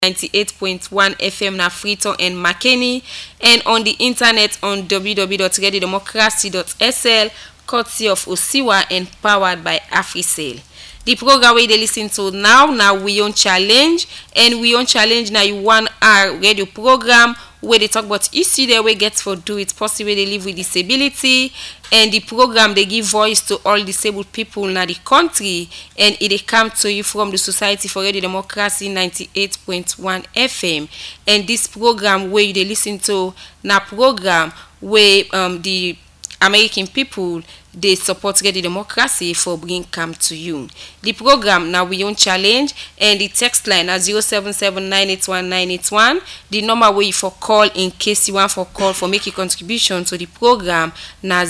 98.1 FM na Freetown and McKinney, and on the internet on www.radiodemocracy.sl, courtesy of Osiwa and powered by AfriCell. The program where they listen to now we on challenge, and we on challenge now you 1 hour radio program where they talk about issue there we get for do it possible they live with disability, and the program they give voice to all disabled people in the country, and it come to you from the Society for Radio Democracy 98.1 FM. And this program where they listen to na program where the American people they support Radio Democracy for bring come to you. The program now we on challenge, and the text line at 077981981. The number where you for call in case you want for call for make a contribution to the program na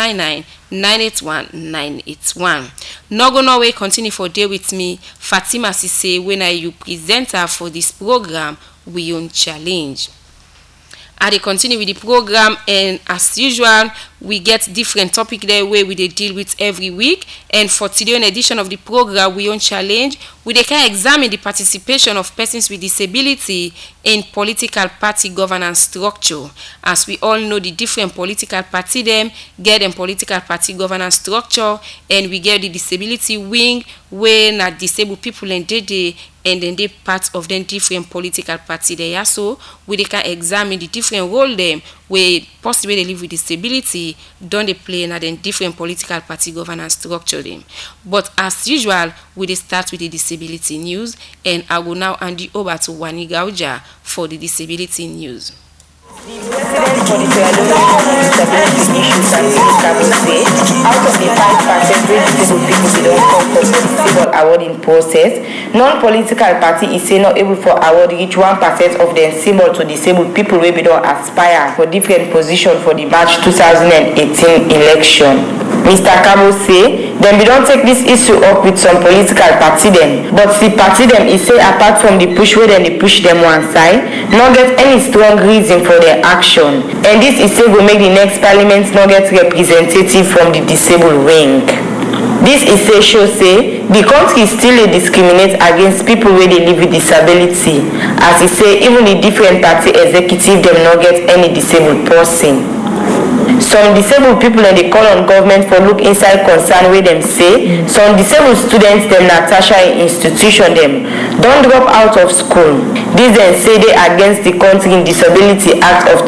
099981981. No go no way continue for day with me, Fatima Sise, when I you presenter for this program we on challenge. I continue with the program, and as usual we get different topic there where we deal with every week. And for today's edition of the program we on challenge, we can examine the participation of persons with disability in political party governance structure. As we all know, the different political party them get them political party governance structure, and we get the disability wing where not disabled people and they and then they part of them different political party there. So we can examine the different role them where possibly they live with disability don't they play in a different political party governance structure them. But as usual, we start with the disability news, and I will now hand you over to Wani Gauja for the disability news. The President for the Sierra Leone Disability Issues and Cabo say, out of the 5% where disabled people they don't come for the disabled awarding process, non-political party is say not able for award each 1% of the symbol to disabled people where we don't aspire for different position for the March 2018 election. Mr. Cabo say, then we don't take this issue up with some political party them, but the party them is say apart from the push where then they push them one side, not get any strong reason for their action, and this is say will make the next parliament not get representative from the disabled wing. This is say show say the country still discriminate against people where they live with disability, as he say even the different party executive them not get any disabled person. Some disabled people and they call on government for look inside concern where them say some disabled students them Natasha institution them don't drop out of school. This then say they against the Country in Disability Act of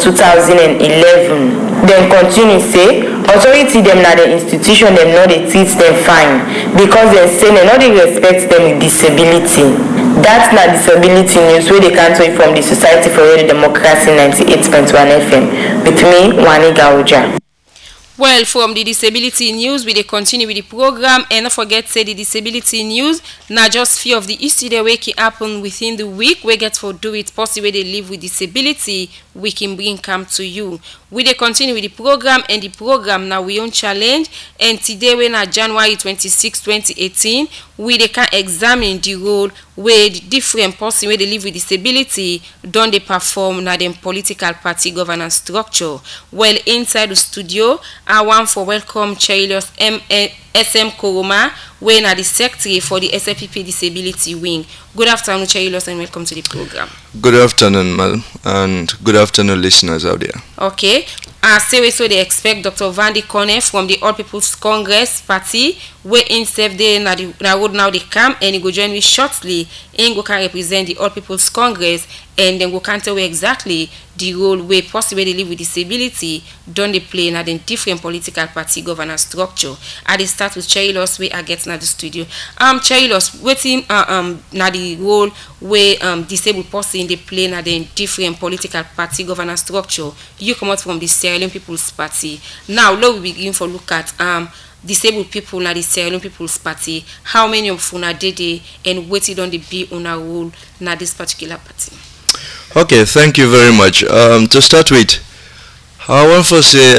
2011. Then continue say authority them na the institution them not they treat them fine because they say they not they respect them with disability. That's not disability news where they can tell you from the Society for Radio Democracy 98.1 FM with me, Wani Gauja. Well, from the disability news, we continue with the program, and don't forget say the disability news not just few of the issues that we can happen within the week. We get for do it possible they live with disability. We can bring come to you. We continue with the program, and the program now we on challenge. And today we na January 26, 2018, we can examine the role where the different person where they live with disability don't they perform na them political party governance structure. Well, inside the studio, I want for welcome Chailos SM Koroma, where na the secretary for the SFPP Disability Wing. Good afternoon, Chailos, and welcome to the program. Good afternoon, Mal, and good afternoon, listeners out there. Okay. Say so they expect Dr. Vandy Kone from the All People's Congress Party, where in serve day na road now they come, and he go join me shortly. And go can represent the All People's Congress, and then go can tell you exactly the role where possibly they live with disability don't they play in a different political party governance structure. I they start with Chailos where I get na the studio. Chailos, waiting na the role where disabled person they play in a different political party governance structure. You come out from the Sierra Leone People's Party. Now let we begin for look at disabled people na the Sierra Leone People's Party. How many of una dey and what it on the be on a role na this particular party? Okay, thank you very much. To start with, I want to say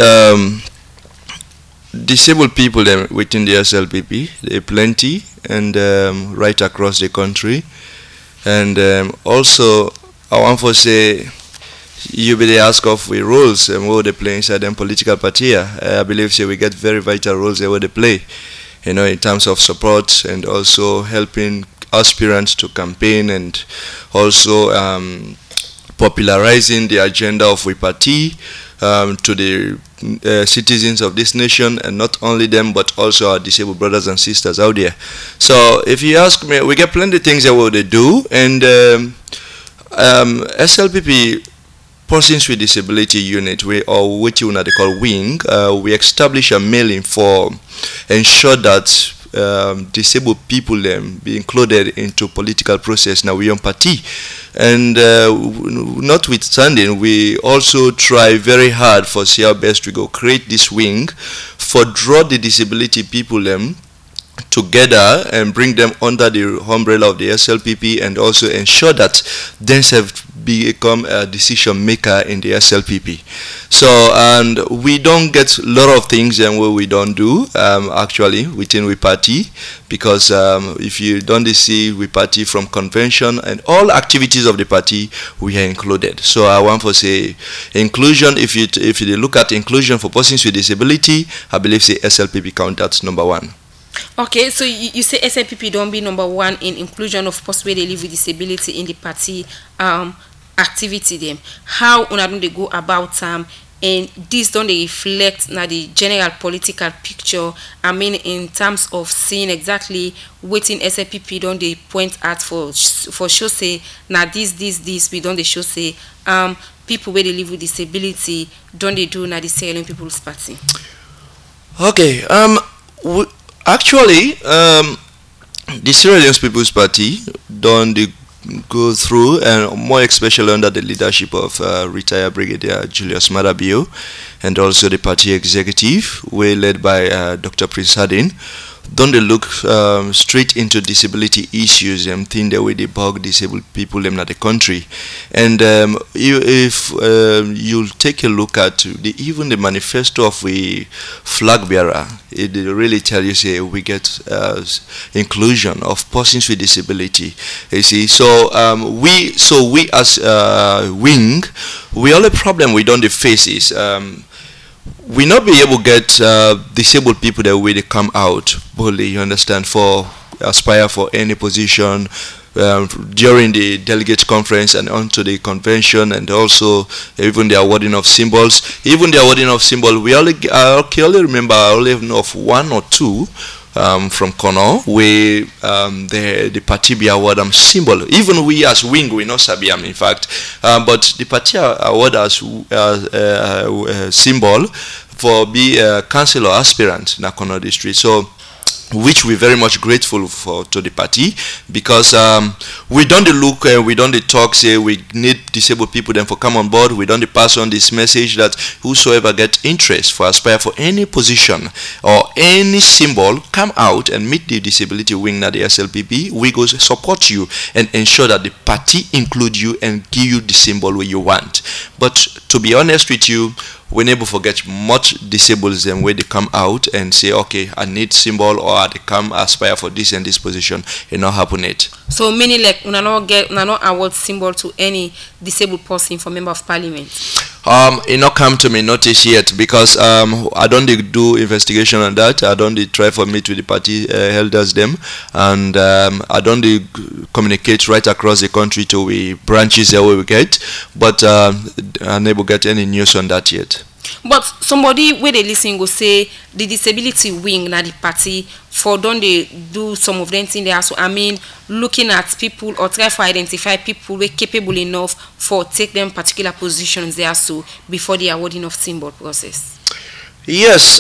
disabled people within the SLPP, there are plenty, and right across the country. And also, I want to say, you be ask of the roles and what they play inside them political party. I believe we get very vital roles where they play, in terms of support and also helping aspirants to campaign and also popularizing the agenda of we party to the citizens of this nation, and not only them but also our disabled brothers and sisters out there. So if you ask me, we get plenty of things that what they do, and SLPP Persons with Disability Unit, or which you they call Wing, we establish a mailing for ensure that disabled people be included into political process now we on party. And notwithstanding, we also try very hard for see our best to go create this wing for draw the disability people together and bring them under the umbrella of the SLPP, and also ensure that themselves become a decision maker in the SLPP. So, and we don't get a lot of things and what we don't do actually within we party, because if you don't see we party from convention and all activities of the party, we are included. So I want to say inclusion, if you look at inclusion for persons with disability, I believe say SLPP count that's number one. Okay, so you say SLPP don't be number one in inclusion of persons where they live with disability in the party activity them. How una don't they go about and this don't they reflect na the general political picture, I mean in terms of seeing exactly what in SLPP don't they point at for sure say na this we don't they show say people where they live with disability don't they do na the Sierra Leone People's Party. Okay, actually, the Sierra Leone People's Party don't go through, and more especially under the leadership of retired Brigadier Julius Madabio, and also the party executive, led by Dr. Prince Hardin. Don't they look straight into disability issues and think the way they bug disabled people in the country. And if you'll take a look at even the manifesto of the flag bearer, it really tell you say we get inclusion of persons with disability. You see, so we as Wing, we only problem we don't face is we not be able to get disabled people the way they come out boldly, you understand, for aspire for any position during the delegate conference and onto the convention, and also even the awarding of symbols. Even the awarding of symbol, I can only remember, I only know of one or two from Kono, where the party be award symbol. Even we as Wing, we know Sabiam in fact, but the party award as symbol for be a councillor aspirant in Kono district. So, which we're very much grateful for to the party, because we don't look, we don't talk, say we need disabled people then for come on board. We don't pass on this message that whosoever get interest for aspire for any position or any symbol, come out and meet the disability wing at the SLPP. We go support you and ensure that the party include you and give you the symbol where you want. But to be honest with you, we never forget much disabled them where they come out and say, okay, I need symbol, or they come aspire for this and this position. It not happen it. So meaning like una not award symbol to any disabled person for member of parliament. It not come to me notice yet, because I don't do investigation on that. I don't try for meet with the party elders them, and I don't communicate right across the country to we branches that we get, but I never get any news on that yet. But somebody where they listen go say the disability wing na the party for don't they do some of them things there. So I mean looking at people or try to identify people who are capable enough for take them particular positions there so before the awarding of symbol process. Yes,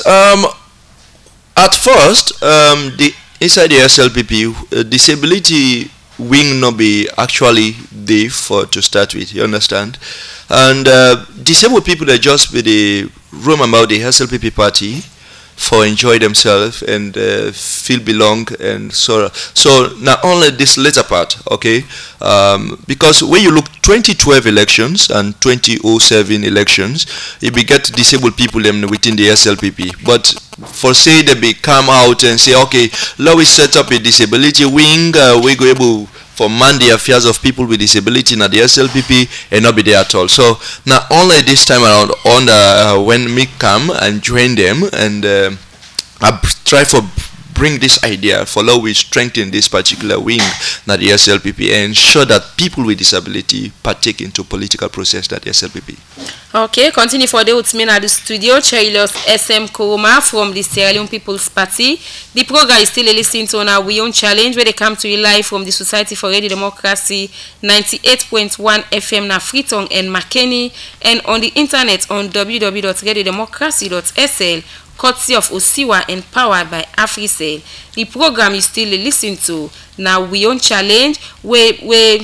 at first the inside the SLPP disability wing not be actually there for to start with, you understand, and disabled people that just be the roam about the SLPP party for enjoy themselves and feel belong, and so not only this later part, okay, because when you look 2012 elections and 2007 elections, you be get disabled people within the SLPP, but for say they be come out and say, okay, let we set up a disability wing, we go able for man the affairs of people with disability in the SLPP and not be there at all. So not only this time around on when me come and join them, and I try for bring this idea, for law we strengthen this particular wing, that the SLPP, and ensure that people with disability partake into political process that the SLPP. Okay, continue for the with me at the studio, Chairlos SM Koroma from the Sierra Leone People's Party. The program is still listening to our We Own Challenge, where they come to you live from the Society for Radio Democracy, 98.1 FM na Freetown and Makeni, and on the internet on www.radiodemocracy.sl, courtesy of Osiwa and powered by AfriCell. The program is still listening to now We Own Challenge, where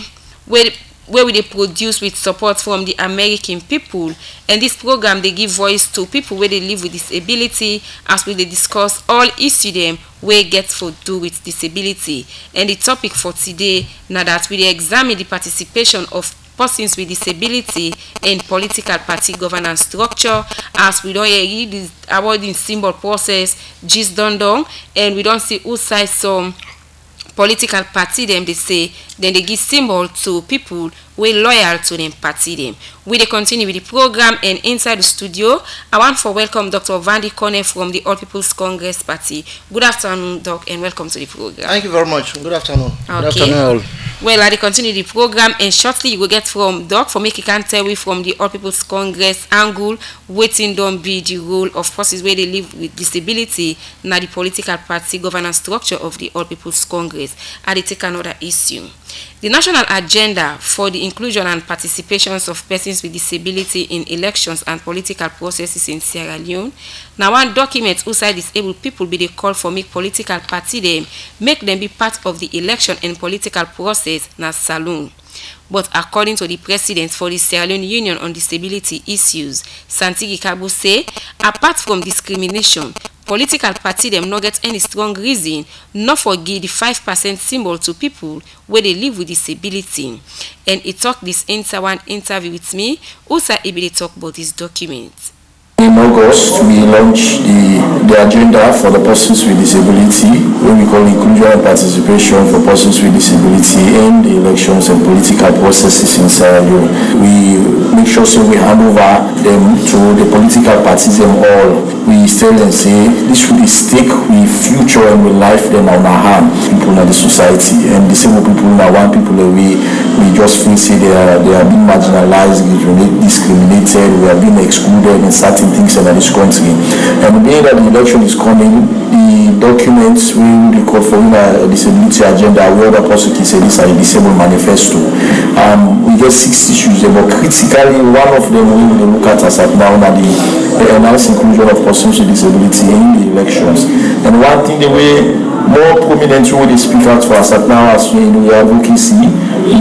we produce with support from the American people, and this program they give voice to people where they live with disability, as we discuss all issues them where get for do with disability. And the topic for today now that we examine the participation of persons with disability in political party governance structure, as we don't read this awarding symbol process just done, and we don't see who side some political party them they say, then they give symbol to people we loyal to them party them. We they continue with the program, and inside the studio I want to welcome Dr. Vandy Kone from the All People's Congress Party. Good afternoon, Doc, and welcome to the program. Thank you very much. Good afternoon. Okay. Good afternoon all. Well, I continue the program, and shortly you will get from Doc for make you can tell we from the All People's Congress angle waiting don't be the role of persons where they live with disability now the political party governance structure of the All People's Congress. I they take another issue. The national agenda for the inclusion and participations of persons with disability in elections and political processes in Sierra Leone. Now one document outside disabled people be the call for make political party them, make them be part of the election and political process na saloon. But according to the president for the Sierra Leone Union on Disability Issues, Santigi Kabo say, apart from discrimination, political party them not get any strong reason not for give the 5% symbol to people where they live with disability. And he talked this into one interview with me, also he be talk about this document. In August, we launched the agenda for the persons with disability, what we call inclusion and participation for persons with disability in the elections and political processes in Sierra Leone. We make sure so we hand over them to the political parties them all. We tell them say this will stick with future and with life them on our hand, people in the society, and disabled people now one people that we just feel say they are being marginalized, discriminated, we are being excluded in certain things in this country. And being that the election is coming, the documents we call for a disability agenda, where the person can say this is a disabled manifesto. We get 6 issues, but critically one of them we will look at as at now that the enhanced inclusion of persons with disability in the elections. And one thing the way more prominent we speak out for us at now as we have advocacy,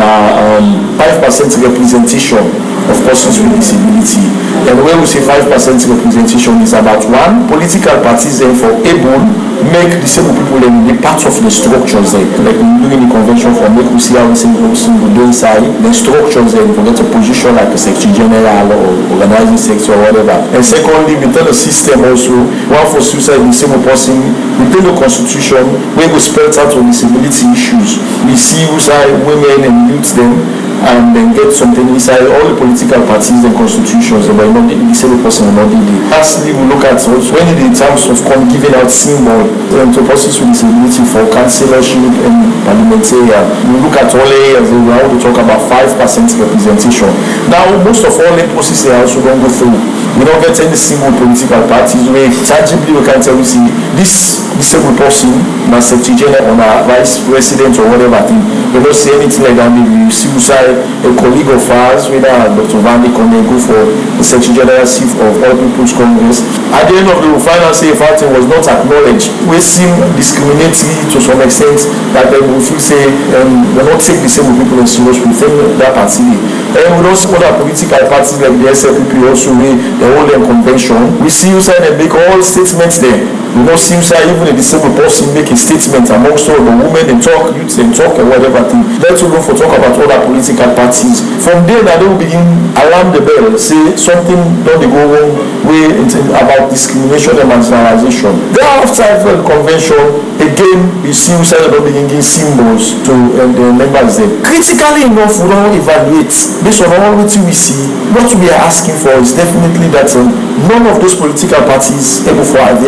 5% representation of persons with disability. And when we say 5% representation is about one, political parties therefore able make disabled people be part of the structures there. Like we doing the convention for make we see how we do inside the structures there, we get a position like a secretary general or organizing sector or whatever. And secondly, within the system also, one for suicide disabled person, within the constitution, where we spell out on disability issues, we see inside women and youth them, and then get something inside all the political parties and constitutions about not the disabled person and not the. Lastly, we look at when in terms of giving out symbol to persons with disability for councillorship and parliamentarian. We look at all areas and we want to talk about 5% representation. Now, most of all the processes are also going to go through. We don't get any single political parties where tangibly we can tell you see this disabled person, my secretary general or my vice president or whatever thing. We don't see anything like that. Maybe you see a colleague of ours, whether Dr. Vandy Kone go for the Secretary Generalship of All People's Congress. At the end of the final say if that was not acknowledged, we seem discriminatory to some extent that they will feel say we not take disabled people in serious, we fail that party. And we don't see other political parties like the SLPP also the whole convention. We see you say they make all statements there. We don't see you say even a disabled person make a statement amongst all the women and talk, youths and talk and whatever thing. Let's go for talk about other political parties. From there now they will begin alarm the bell, say something don't go wrong way about discrimination and marginalization. Thereafter the convention, again you see you say they don't begin giving symbols to the members there. Critically enough, we don't evaluate based on all what we see. What we are asking for is definitely that none of those political parties able for idea to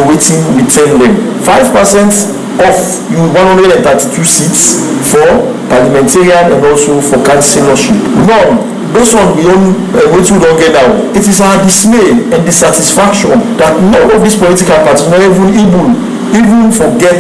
waiting, we tell them 5% of you 132 seats for parliamentarian and also for councillorship. None. Those one we don't get now. It is our dismay and dissatisfaction that none of these political parties not even forget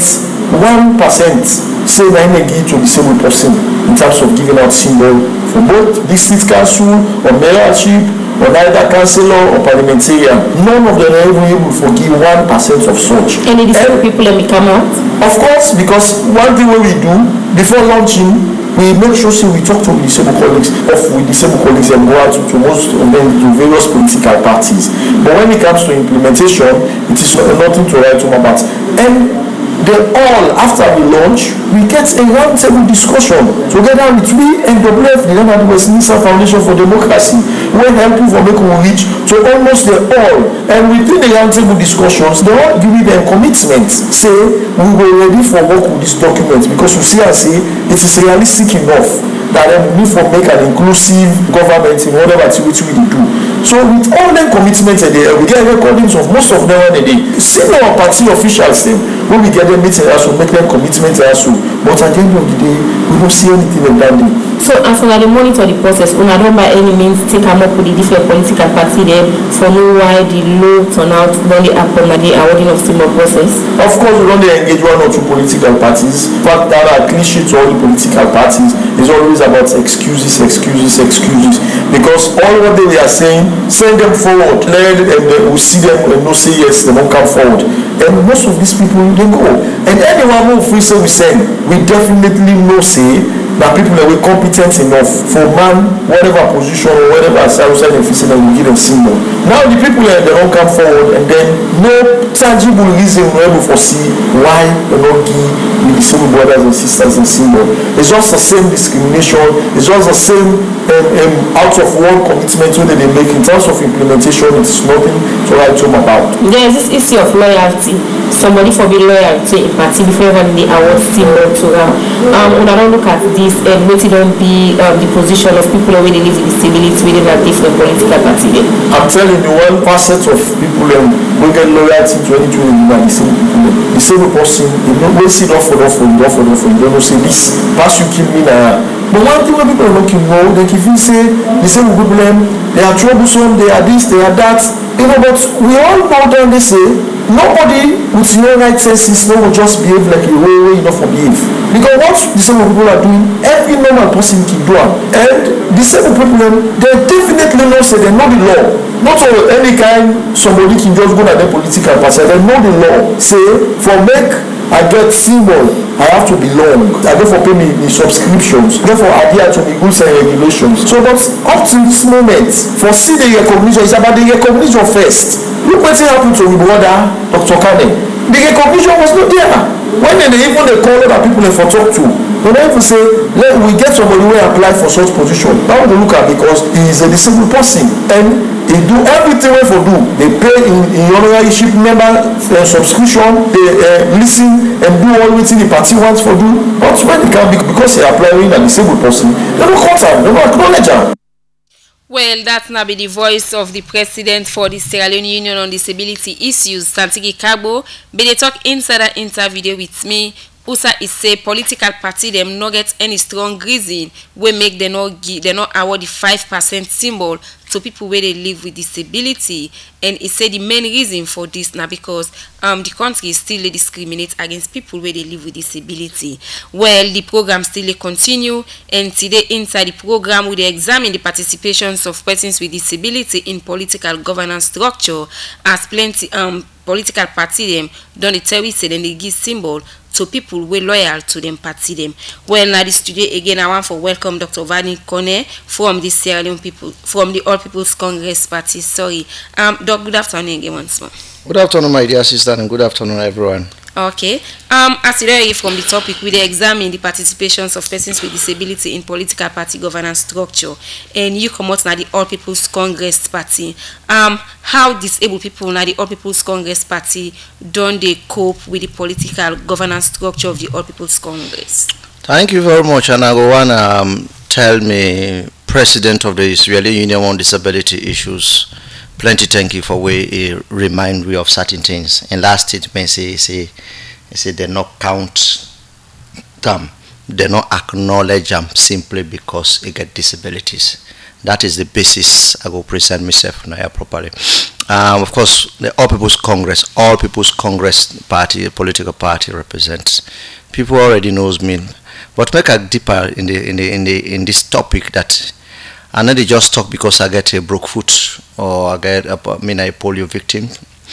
1% say na give to disabled person in terms of giving out symbol for both district council or mayorship or either councillor or parliamentarian. None of them are even able to forgive 1% of such. Any disabled people let me come out? Of course, because one thing we do before launching, we make sure we talk to disabled colleagues and go out to most of them to various political parties. But when it comes to implementation, it is nothing to write home about. And they all, after we launch, we get a roundtable discussion together with NWF, the Westminster Foundation for Democracy, where help for making we reach to almost the all. And within the roundtable discussions, they all give them commitments. Say, we were ready for work with this document because we see and say it is realistic enough that we need to make an inclusive government in whatever activity we do. So with all them commitments we get recordings of most of them on a day. Senior party officials when we get them meeting also make them commitments also. But at the end of the day, we don't see anything of that day. So as we monitor the process, we don't by any means take them up with the different political party there for know why the low turnout don't happen at the awarding of symbol process. Of course, we don't engage one or two political parties. In fact, that are cliche to all the political parties is always about excuses. Because all what they are saying, send them forward, let them we see them and no say yes, they won't come forward. And most of these people they go. And anyone who free say we send, we definitely know say that people that were competent enough for man, whatever position or whatever outside the office that will give them symbol. Now the people they don't come forward and then no tangible reason we're able to foresee why they don't give the disabled brothers and sisters a symbol. It's just the same discrimination, it's just the same out of one commitment that they make in terms of implementation. It's nothing to write home about. There is this issue of loyalty. Somebody for being loyal to a party before even the award symbol to when I don't look at this and what it don't be the position of people who really live with disability within a different political party. I'm telling you, 1% of people will get loyalty to any disabled person. You know, we see off for you don't say this pass you kill me now. But one thing when people are looking know, they can feel say disabled people they are troublesome, they are this, they are that. You know, but we all know them they say nobody with no right senses will just behave like a way enough for behave. Because what disabled people are doing, every normal person can do it. And disabled people, they definitely know say they know the law. Not for any kind somebody can just go to the political party. They know the law. Say for make I get symbol, I have to belong. I go for pay me subscriptions. Therefore, adhere to the rules and regulations. So, but up to this moment, for see the recognition, it's about the recognition first. Look what happened to my brother, Dr. Kane. The recognition was not there. When they even call other people for talk to, they don't even say, we get somebody who apply for such position. Now we look at because he is a disabled person and they do everything we for do. They pay in honorship member subscription, they listen and do all within the party wants for do. But when they can because they are applying a disabled person, they don't cut them, they don't acknowledge them. Well, that's now be the voice of the president for the Sierra Leone Union on Disability Issues, Santigi Kagbo. But they talk inside an interview with me. Usa is say political party them not get any strong reason we make they not award the 5% symbol to people where they live with disability, and he said the main reason for this now because the country still discriminate against people where they live with disability. Well, the program still continue, and today inside the program we examine the participations of persons with disability in political governance structure as plenty political party them don't tell we say then they give symbol so people were loyal to them party them. Well, now this today again I want to welcome Dr. Vani Kone from the Sierra Leone people from the All People's Congress Party. Sorry. Doc, good afternoon again once more. Good afternoon, my dear sister, and good afternoon, everyone. Okay. As you know from the topic, we examine the participations of persons with disability in political party governance structure, and you come out now the All People's Congress Party. How disabled people now the All People's Congress Party don't they cope with the political governance structure of the All People's Congress? Thank you very much, and I go on tell me President of the Sierra Leone Union on Disability Issues, Plenty thank you for we remind we of certain things. And last statement say they not count them, they not acknowledge them simply because they get disabilities. That is the basis I will present myself now properly. Of course, the All People's Congress party, political party represents. People already knows me, but make a deeper in this topic that I know they just talk because I get a broke foot or I get a polio victim.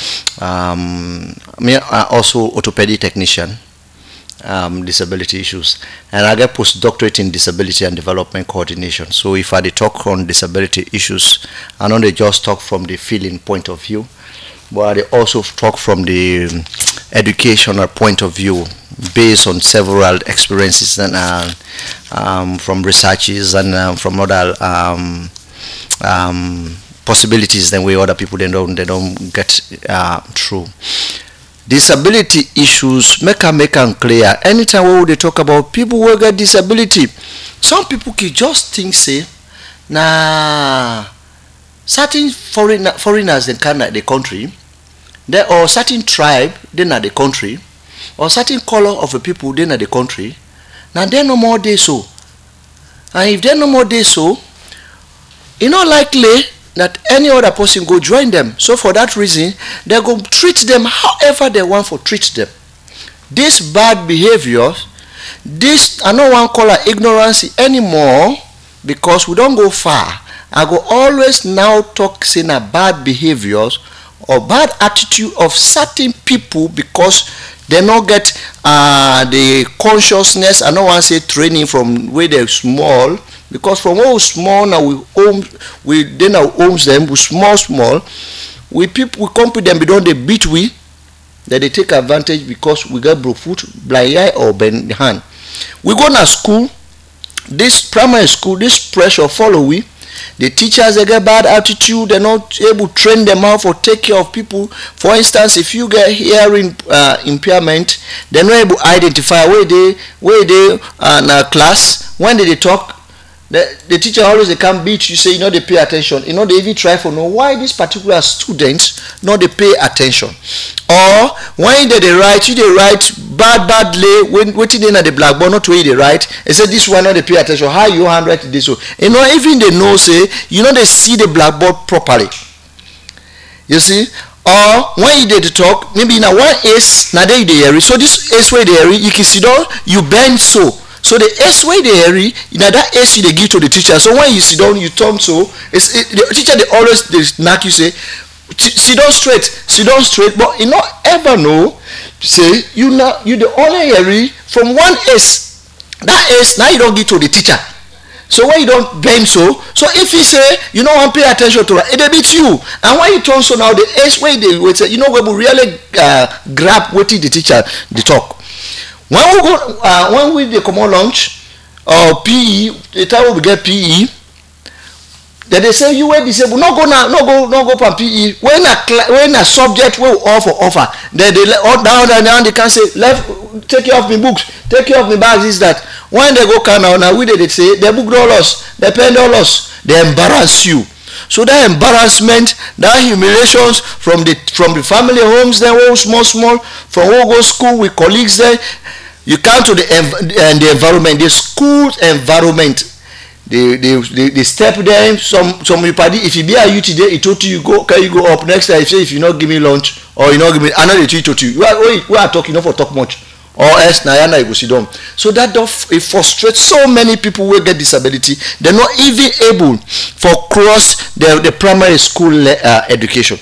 Me also orthopedic technician, disability issues, and I get postdoctorate in disability and development coordination. So if I talk on disability issues, I know they just talk from the feeling point of view, but they also talk from the educational point of view based on several experiences and from researches and from other possibilities than way other people they don't get through. Disability issues make them clear. Anytime they talk about people who get disability, some people can just think say nah certain foreigners they come at the country, there or certain tribe they at the country, or certain color of the people they at the country. Now they no more they so. And if they no more they so, it's not likely that any other person go join them. So for that reason, they go treat them however they want to treat them. This bad behavior, this I don't want to call it ignorance anymore, because we don't go far. I go always now talk saying a bad behaviors or bad attitude of certain people because they not get the consciousnness. I don't want to say training from where they're small, because from all small now we then our homes them we small we compete them beyond the beat we that they take advantage because we got broke foot, blind eye or bend hand. We go to school, this primary school, this pressure follow we. The teachers they get bad attitude, they're not able to train them how to take care of people. For instance, if you get hearing impairment, they're not able to identify where they in a class. When they talk, the teacher always they can beat you, say they pay attention. They even try to know why this particular student they pay attention. Or when they write, you they write badly when waiting in at the blackboard, not where they write. They say this one not they pay attention. How you handwrite this so? Even they know say they see the blackboard properly. You see? Or when you did talk, maybe in a one ace now they hear. So this ace way they hear, you can see down, you bend so. So the ace way they hear, that ace they give to the teacher. So when you sit down, you turn so. The teacher they always knock you say, sit down straight. But you not ever know. Say you the only hear from one ace. That ace now you don't give to the teacher. So when you don't bend so if he say you don't want to pay attention to it, they beat you. And when you turn so now the ace way they wait, we will really grab what the teacher they talk. When we go when we come on lunch or PE, the time we get PE, then they say you were disabled. No go for PE. When a subject will offer, then they down they can say take care of my books, take care of my bags. Is that when they go now we they say they book $, they pay $, they embarrass you. So that embarrassment, that humiliations from the family homes, then all small, from all go school with colleagues there, you come to the environment, the school environment. They step there. Some you party. If you be a youth today, he told you go. Can you go up next time? If you not give me lunch or you not give me, another they told you. We are talking not for talk much. Or else na you go sit down. So that it frustrates so many people who get disability. They're not even able for cross the primary school education.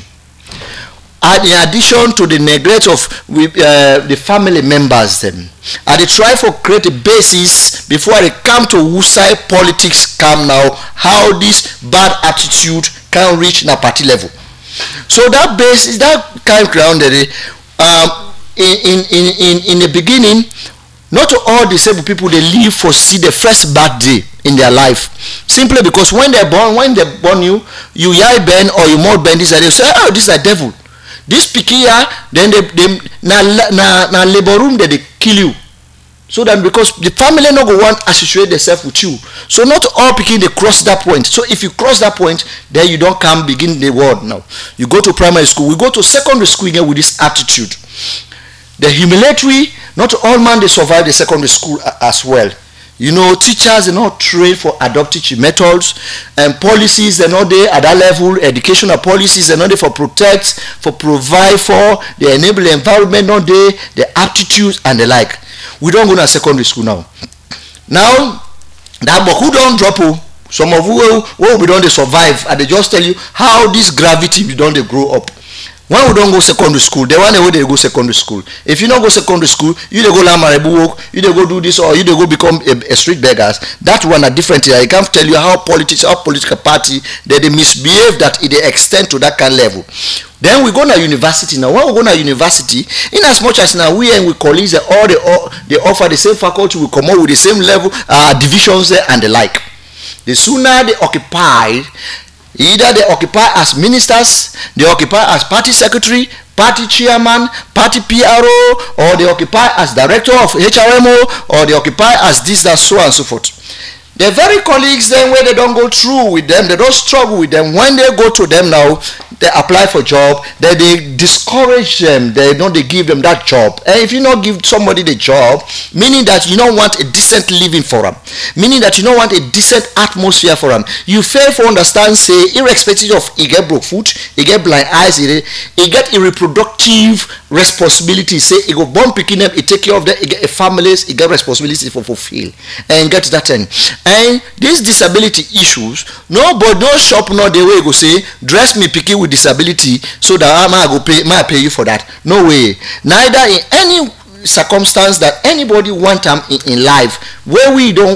In addition to the neglect of the family members, them, they try to create a basis before they come to whose side politics come now. How this bad attitude can reach a party level. So that base is that kind of grounded. In the beginning, not all disabled people they live for see the first bad day in their life, simply because when they born you yai bend or you more bend this and they say, oh, this is a devil. This picky then they na labor room that they kill you. So that because the family no go want associate themselves with you. So not all picking they cross that point. So if you cross that point, then you don't come begin the world now. You go to primary school, we go to secondary school again with this attitude. The humiliatory, not all man they survive the secondary school as well. You know, teachers are not trained for adoptive methods, and policies are not there at that level. Educational policies are not there for protect, for provide for, they enable the environment not there, the aptitudes and the like. We don't go to secondary school now. Now, that but who don't drop who? Some of who we don't they survive, and they just tell you how this gravity we don't they grow up. When we don't go secondary school, they want to go secondary school. If you don't go secondary school, you they go Lamarabu work, you they go do this, or you they go become a street beggars. That one are different. I can't tell you how political party they misbehave that it they extend to that kind of level. Then we go to university now. When we go to university, in as much as now we and we colleagues they offer the same faculty, we come out with the same level divisions and the like. The sooner they occupy. Either they occupy as ministers, they occupy as party secretary, party chairman, party PRO, or they occupy as director of HRMO, or they occupy as this, that, so and so forth. The very colleagues then when they don't go through with them, they don't struggle with them. When they go to them now, they apply for job, they discourage them, they give them that job. And if you not give somebody the job, meaning that you don't want a decent living for them, meaning that you don't want a decent atmosphere for them, you fail to understand, say, irrespective of he get broke foot, he get blind eyes, he get a reproductive responsibility, say he go born picking them, he take care of them, he get a families, he get responsibility for fulfill, and get that thing. And these disability issues, no shop no the way go say dress me picky with disability so that I pay you for that. No way. Neither in any circumstance that anybody want them in life where we don't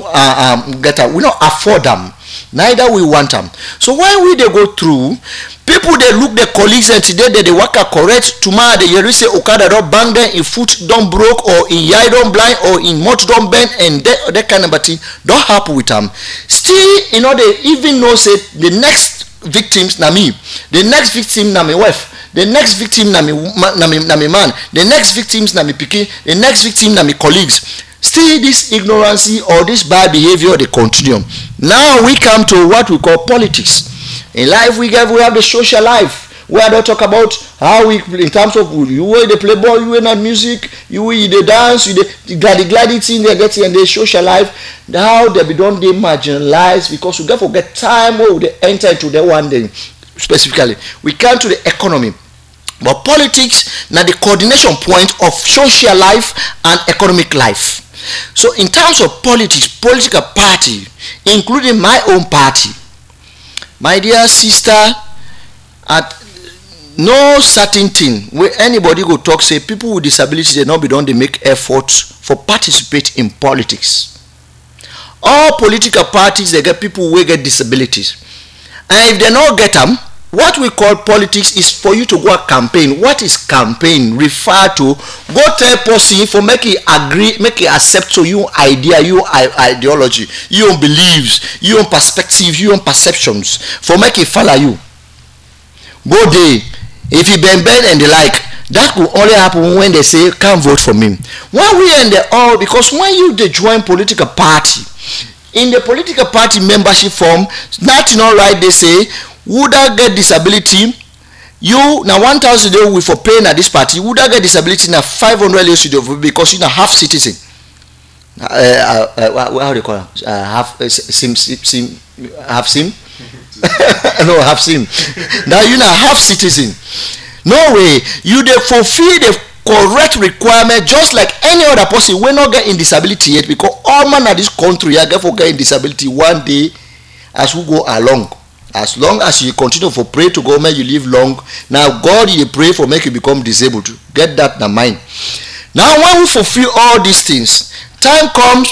we don't afford them. Neither we want them. So when we they go through, people they look their colleagues and today they work correct. Tomorrow they hear say Okada don't bang them, in foot don't broke, or in eye don't blind, or in motor don't bend, and that kind of thing don't happen with them. Still, you know, they even know say the next victims na me, the next victim na me wife, the next victim na me man, the next victims na me pikin, the next victim na me colleagues. Still this ignorance or this bad behavior they continue. Now we come to what we call politics. In life we have the social life where they talk about how we in terms of you way they play ball, you way not music, you way they dance, you the gladi thing they get in the social life, how they be done they marginalized because we don't forget time where they enter into the one day specifically. We come to the economy. But politics now the coordination point of social life and economic life. So in terms of politics, political party, including my own party, my dear sister, at no certain thing where anybody go talk say people with disabilities they not be done they make efforts for participate in politics. All political parties they get people who get disabilities, and if they not get them, what we call politics is for you to go a campaign. What is campaign? Refer to go tell person for make it agree, make it accept to you idea, your ideology, your beliefs, your perspective, your perceptions, for make it follow you. Go there. If you bend and the like, that will only happen when they say can't vote for me. When we end the all, because when you join political party, in the political party membership form, that's not right. They say would I get disability? You now 1,000 they will for paying at this party. Would I get disability now 500 years because you now half citizen. How do you call it? Half sim. No, half sim. Now you now half citizen. No way. You they fulfill the correct requirement just like any other person. We not getting disability yet because all man at this country are for getting disability one day as we go along. As long as you continue for pray to God, may you live long. Now God, you pray for make you become disabled. Get that in mind. Now when we fulfill all these things, time comes.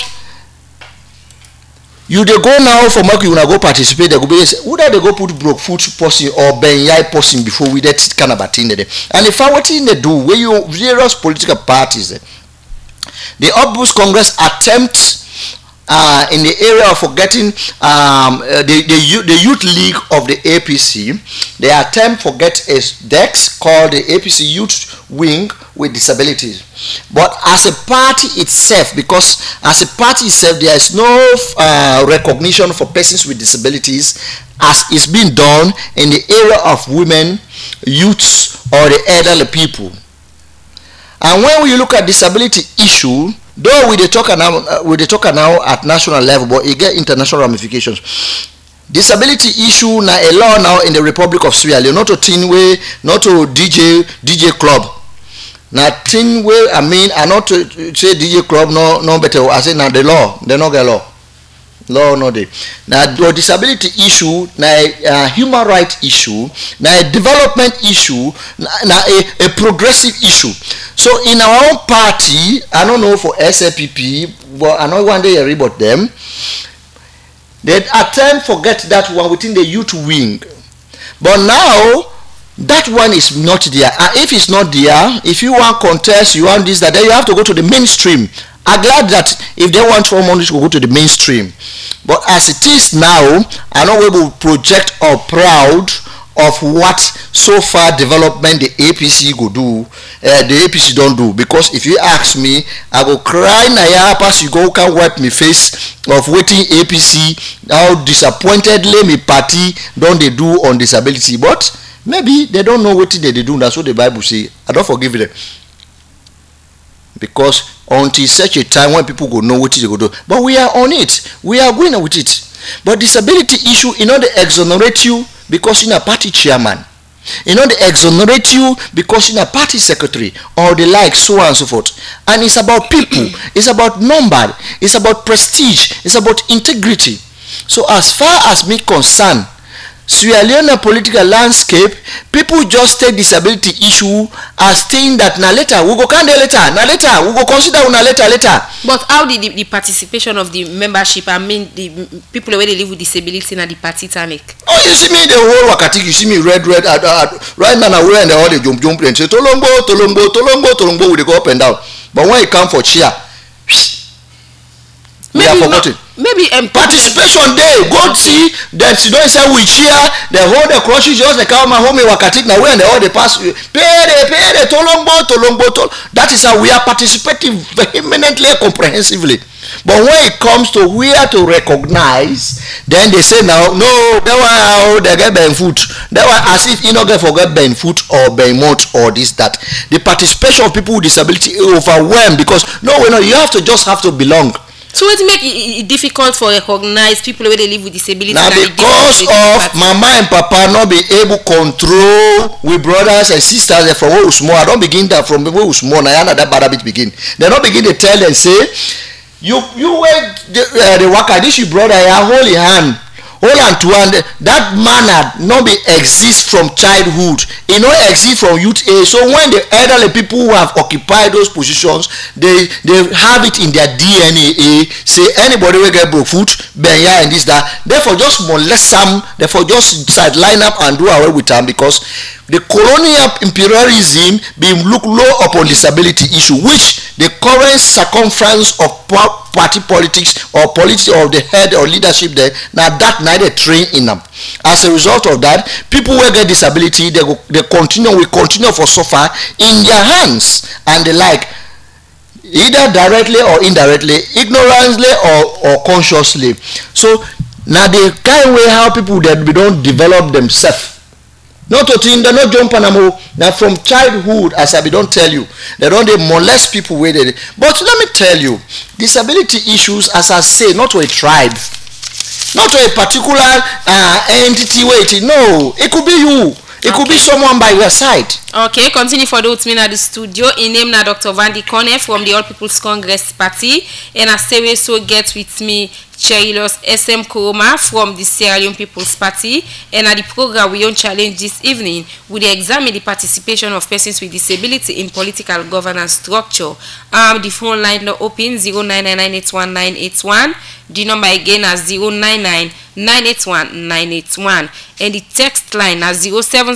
You they go now for make you wanna go participate. They go be say, would they go put broke foot person or ben yai person before we that kind of a thing there. And if I what thing they do, where you various political parties, the Obus Congress attempts. In the area of forgetting the youth league of the APC, they attempt to get a DEX called the APC Youth Wing, with disabilities. But as a party itself, because as a party itself, there is no recognition for persons with disabilities as is being done in the area of women, youths, or the elderly people. And when we look at disability issue, though we dey talk now at national level, but it get international ramifications. Disability issue na a law now in the Republic of Sierra Leone, not to DJ club. Na thing way I not to say DJ club no better. I say na the law, they no get law. Law no dey. Na the disability issue na a human right issue, na a development issue, na a progressive issue. So in our own party, I don't know for SLPP, but I know one day I read about them. They attempt forget that one within the youth wing. But now, that one is not there. And if it's not there, if you want contest, you want this, that, then you have to go to the mainstream. I'm glad that if they want someone to go to the mainstream. But as it is now, I know we will project or proud of what so far development the APC go do, the APC don't do. Because if you ask me, I go cry na ya pass you go can wipe me face of waiting APC, how disappointedly me party don't they do on disability. But maybe they don't know what they do. That's what the Bible say. I don't forgive them. Because until such a time when people go know what they go do. But we are on it. We are going with it. But disability issue, they exonerate you because you're a party chairman. They exonerate you because you're a party secretary or the like, so on and so forth. And it's about people. It's about number. It's about prestige. It's about integrity. So as far as me concerned, Sierra Leone political landscape, people just take disability issue as thing that na later we go can later we go consider una later. But how did the participation of the membership, the people where they live with disability na the party to make? Oh, you see me the whole wakati, you see me red right now we're in the all the jump and say tolombo we dey go up and down. But when it come for chair, we have forgotten. Maybe participation day go see then she don't say we cheer they hold the crushes just they come home wakati now when they all the pass pay the tolombo that is how we are participating vehemently and comprehensively. But when it comes to where to recognize, then they say now no that one how they get Ben foot, that one as if you not get forget Ben foot or Ben mount or this that. The participation of people with disability is overwhelmed because no you have to belong. So it make it difficult for recognize people where they live with disability. Now because of mama and papa not be able to control with brothers and sisters from where we small. I don't begin that from where we small. Now that bad habit begin. They not begin to tell and say, you wear the waka. This your brother. Hold your hand. Hold on to hand. That manner not be exist from childhood. It not exist from youth age. So when the elderly people who have occupied those positions, they have it in their DNA. Say anybody will get broke foot, benya and this that. Therefore just molest some. Therefore just sideline up and do away with them because the colonial imperialism being look low upon disability issue, which the current circumference of party politics or politics of the head or leadership there now that neither train in them. As a result of that, people will get disability, they continue for suffer in their hands and the like, either directly or indirectly, ignorantly or consciously. So now the kind way how people that we don't develop themselves. Not to think they not jump on them. Now from childhood, as I don't tell you, they don't molest people where they. But let me tell you, disability issues, as I say, not to a tribe, not to a particular entity waiting. No, it could be you. It could be someone by your side. Okay, continue for those men at the studio. In name now Dr. Vandy Kone from the All People's Congress Party. And I say we so get with me Cheilos SM Kuroma from the Sierra Leone People's Party. And at the program we on challenge this evening, we examine the participation of persons with disability in political governance structure. The phone line now open 0999819181. The number again is 0999819181. And the text line is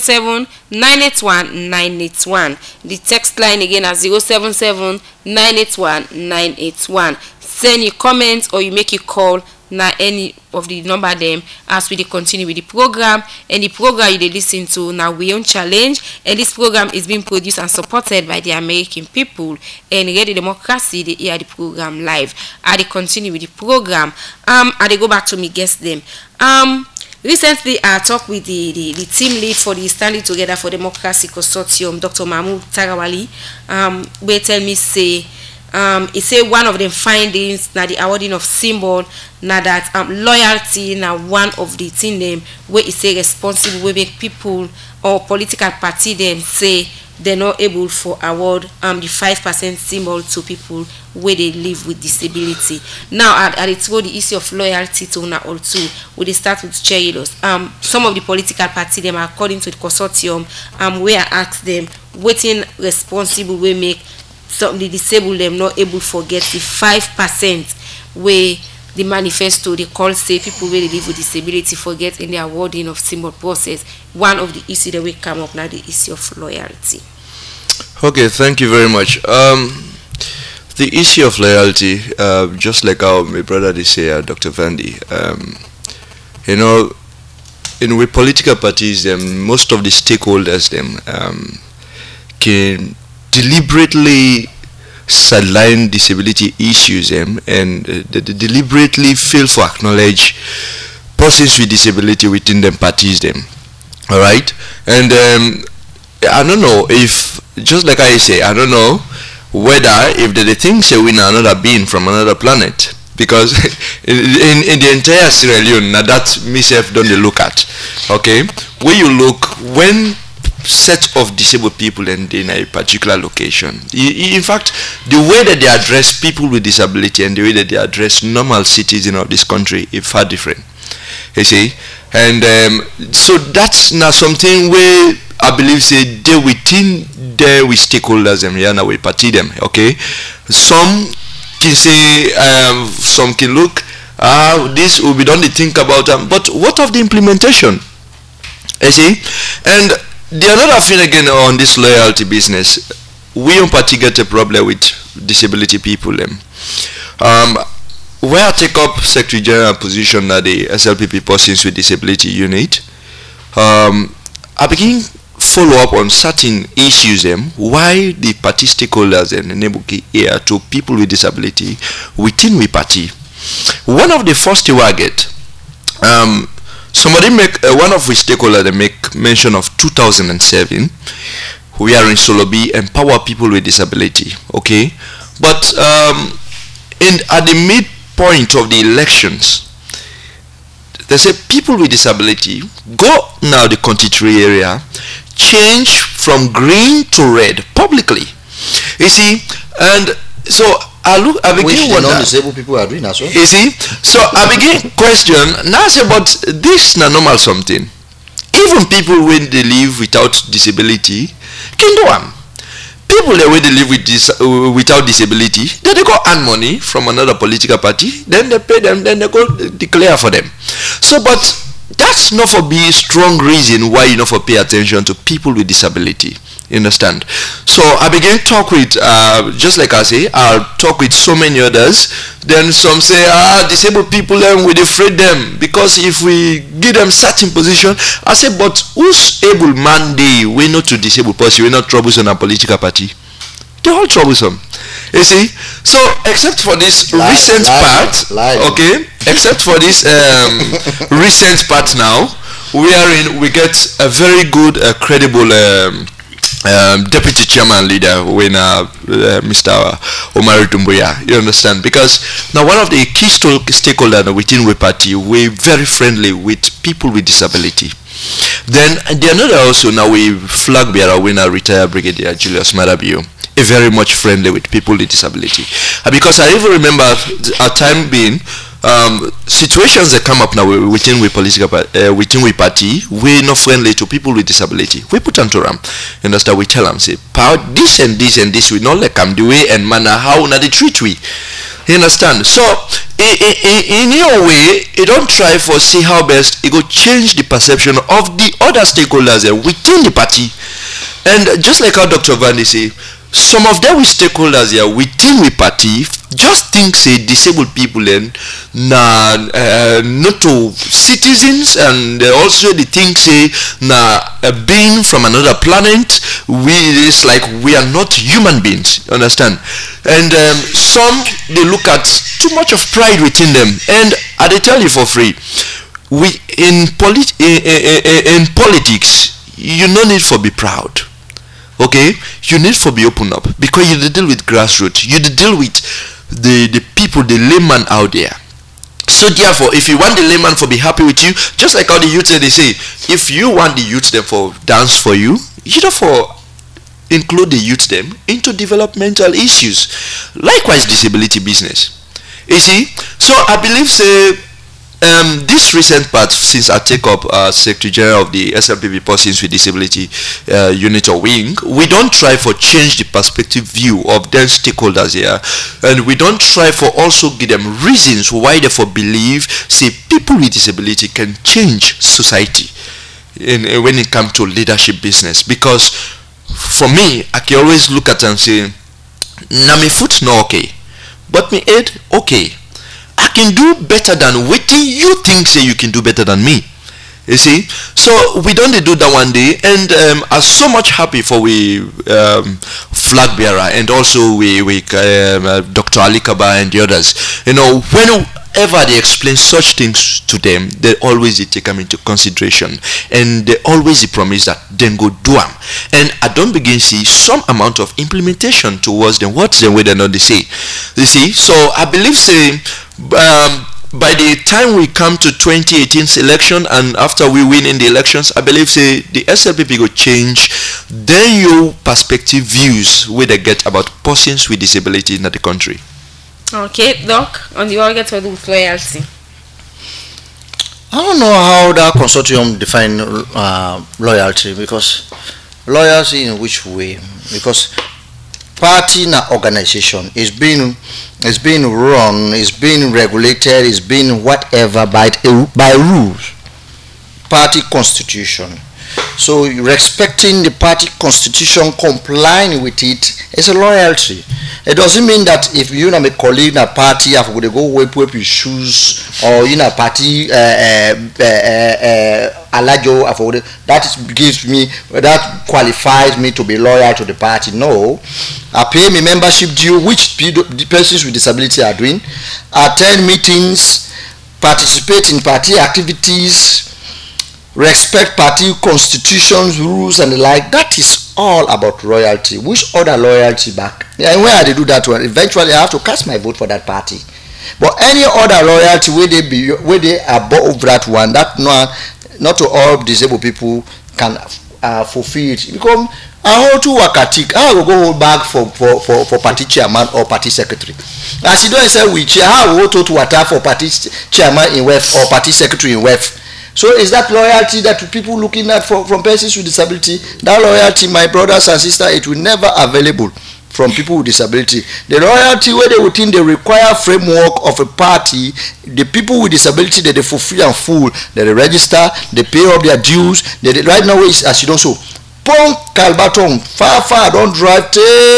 077-981-981. The text line again is 077-981-981. Send your comments or you make your call na any of the number them as we dey continue with the program. And the program you dey listen to now We Own Challenge, and this program is being produced and supported by the American people. And Radio Democracy, they hear the program live. I dey continue with the program. I dey go back to me guest them. Recently, I talked with the team lead for the Standing Together for Democracy Consortium, Dr. Mahmoud Tarawali. Where tell me say, he say one of the findings na the awarding of symbol na that loyalty na one of the thing them where he say responsible wey make people or political party them say they're not able for award the 5% symbol to people where they live with disability. Now I throw the issue of loyalty to una also. We dey start with Cherylos. Some of the political party them according to the consortium where I ask them wetin responsible we make some the disabled them not able to get the 5% where the manifesto they call say people where they live with disability forget in the awarding of symbol process. One of the issue that we come up now the issue of loyalty. Okay, thank you very much. The issue of loyalty, just like how my brother they say, Dr. Vandy, you know, in with political parties, most of the stakeholders can deliberately sideline disability issues and they deliberately fail to acknowledge persons with disability within them parties all right. And I don't know if, just like I say, I don't know whether if they think say we are another being from another planet, because in the entire Sierra Leone now that myself don't they look at, okay, where you look when set of disabled people in a particular location. In fact, the way that they address people with disability and the way that they address normal citizens of this country is far different. You see, and so that's not something where I believe say they within there with stakeholders and yeah, now we party them. Okay, some can say some can look this will be done to think about but what of the implementation? You see, and the another thing again on this loyalty business, we in party get a problem with disability people where I take up Secretary General position at the SLPP Persons with Disability Unit, I begin follow up on certain issues why the party stakeholders enable here to people with disability within we party. One of the first thing I get, somebody make one of we stakeholders they make mention of 2007. We are in Solobi empower people with disability, okay, but at the midpoint of the elections, they say people with disability go now the Contitory area, change from green to red publicly. You see, and so I begin wonder. Non-disabled people are doing as well. You see, so I begin question now. I say, but this na normal something. Even people when they live without disability can do them. People that when they live with without disability, then they go earn money from another political party. Then they pay them. Then they go declare for them. So, but that's not for be strong reason why you not for pay attention to people with disability. You understand? So I began talk with just like I say, I'll talk with so many others. Then some say disabled people we afraid them because if we give them certain position, I say but who's able man they we not to disabled person, we not troublesome a political party. They're all troublesome. You see? So except for this recent part, okay, except for this recent part now, we get a very good credible deputy chairman leader when Mr. Omar Dumbuya, you understand? Because now one of the key stakeholders within we party, we're very friendly with people with disability. Then the another also now we flag bearer winner retired Brigadier Julius Madabio, a very much friendly with people with disability. Because I even remember a time being situations that come up now within we political within we party, we're not friendly to people with disability. We put on to them, you understand? We tell them say, power this and this and this, we not like them the way and manner how na they treat we. You understand? So in your way, you don't try for see how best it go change the perception of the other stakeholders within the party. And just like how Dr. Vandy say, some of them we stakeholders here within we party just think say disabled people then not to citizens, and also they think say a being from another planet. It's like we are not human beings, understand? And some they look at too much of pride within them, and I they tell you for free, we in politics you no need for be proud. Okay, you need for be open up, because you deal with grassroots, you deal with the people, the layman out there. So therefore, if you want the layman for be happy with you, just like how the youth they say, if you want the youth them for dance for you, you know, for include the youth them into developmental issues. Likewise, disability business. You see, so I believe say this recent part, since I take up Secretary General of the SLPP Persons with Disability Unit or Wing, we don't try for change the perspective view of their stakeholders here, and we don't try for also give them reasons why they for believe say people with disability can change society when it comes to leadership business. Because for me, I can always look at and say, na me foot no okay, but me head okay. I can do better than what you think say you can do better than me. You see, so we don't do that one day, and I'm so much happy for we flag bearer, and also we Dr. Ali Kaba and the others. You know, whenever they explain such things to them, they always take them into consideration, and they always promise that then go do them. And I don't begin see some amount of implementation towards them. What's the way they know they say? You see, so I believe say. By the time we come to 2018 election, and after we win in the elections, I believe say the SLPP will change then your perspective views where they get about persons with disability in the country. Okay, Doc, on the organ to do with loyalty. I don't know how that consortium define loyalty, because loyalty in which way? Because party na organization is being run, is being regulated, is being whatever by rules, party constitution. So respecting the party constitution, complying with it is a loyalty. It doesn't mean that if you are a colleague in a party, I would go whip your shoes, or in a party alajo, that qualifies me to be loyal to the party. No, I pay me membership due, which the persons with disability are doing, attend meetings, participate in party activities, respect party constitutions, rules, and the like. That is all about loyalty. Which other loyalty back? And where they do that one, eventually I have to cast my vote for that party. But any other loyalty where they are above that one, that not to all disabled people can fulfill it. Because I hold to wakatik, I will go hold back for party chairman or party secretary. As you don't say we chair, I will go to attack for party chairman in WEF or party secretary in WEF. So is that loyalty that people looking at from persons with disability? That loyalty, my brothers and sisters, it will never available from people with disability. The loyalty where they would think they require framework of a party, the people with disability that they fulfill and full, that they register, they pay up their dues, right now is as you don't so. Pong Calbaton, far, don't drive